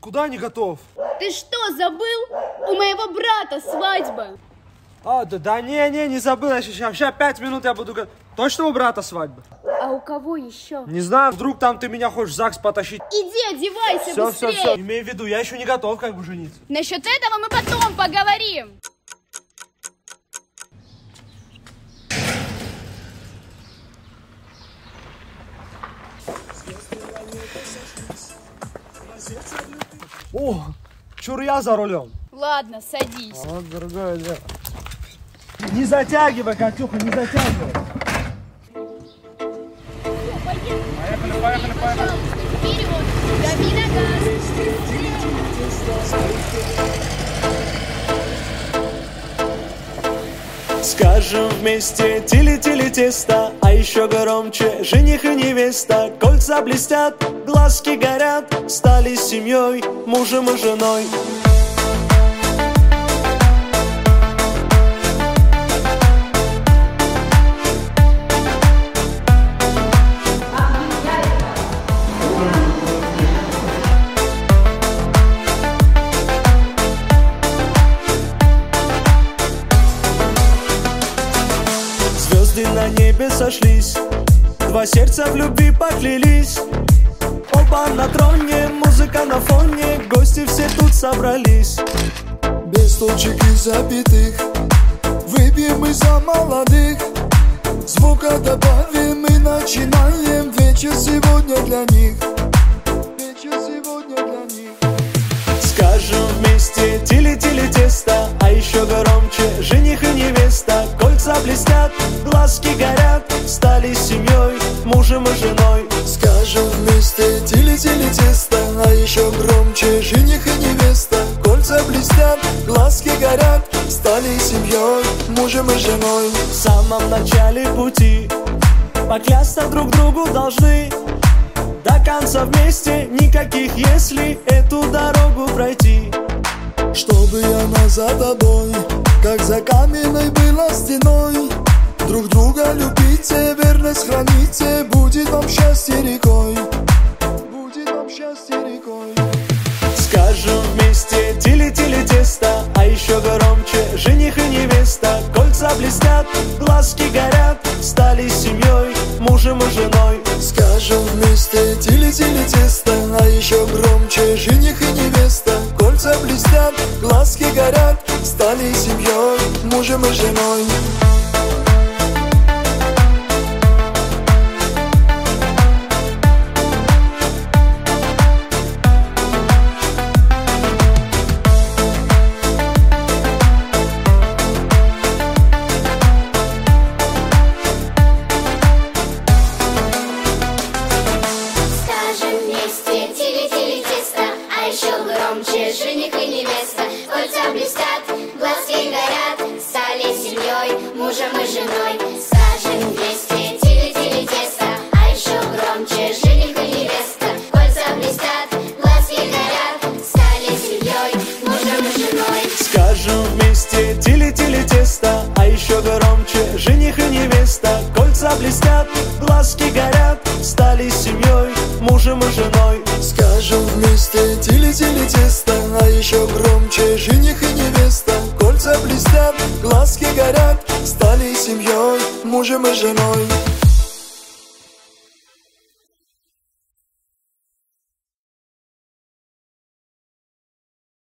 Куда не готов? Ты что, забыл? У моего брата свадьба. Да не забыл. Сейчас 5 минут я буду готов. Точно у брата свадьба? А у кого еще? Не знаю, вдруг там ты меня хочешь в ЗАГС потащить. Иди, одевайся быстрее. Все. Имей в виду, я еще не готов как бы жениться. Насчет этого мы потом поговорим. О, чур я за рулем. Ладно, садись. Вот другое дело. Не затягивай, Катюха, не затягивай. Поехали. Вперед, дави на газ. Скажем вместе тили-тили тесто, а еще громче жених и невеста. Кольца блестят, глазки горят, стали семьей, мужем и женой. Звезды на небе сошлись, два сердца в любви поклялись. Оба на троне, музыка на фоне, гости все тут собрались. Без точек и запятых выпьем мы за молодых. Звука добавим и начинаем вечер сегодня для них. Вечер сегодня для них. Скажем вместе тили-тили тесто, а еще громче жених и невеста. Кольца блестят, глазки горят, стали семьей, мужем и женой. Скажем вместе тили-тили тесто, а еще громче жених и невеста. Кольца блестят, глазки горят, стали семьей, мужем и женой. В самом начале пути поклясться друг другу должны. До конца вместе, никаких если, эту дорогу пройти. Чтобы она за тобой, как за каменной была стеной. Друг друга любите, верность храните, будет вам счастье рекой. Будет вам счастье рекой. Скажем вместе тили-тили тесто, а еще громче жених и невеста. Кольца блестят, глазки горят, стали семьей, мужем и женой. Скажем вместе тили-тили тесто, а еще громче жених и невеста. Кольца блестят, глазки горят, стали семьей, мужем и женой. Жених и невеста, кольца блестят, глазки горят, стали семьей, мужем и женой. Скажем вместе тили-тили тесто, а еще громче жених и невеста. Кольца блестят, глазки горят, стали семьей, мужем и женой. Скажем вместе тили-тили тесто, а еще громче жених и невеста. Кольца блестят, глазки горят, стали семьей, мужем и женой. Скажем вместе тили-тили тесто, а еще громче жених и невеста. Кольца блестят, глазки горят, стали семьей, мужем и женой.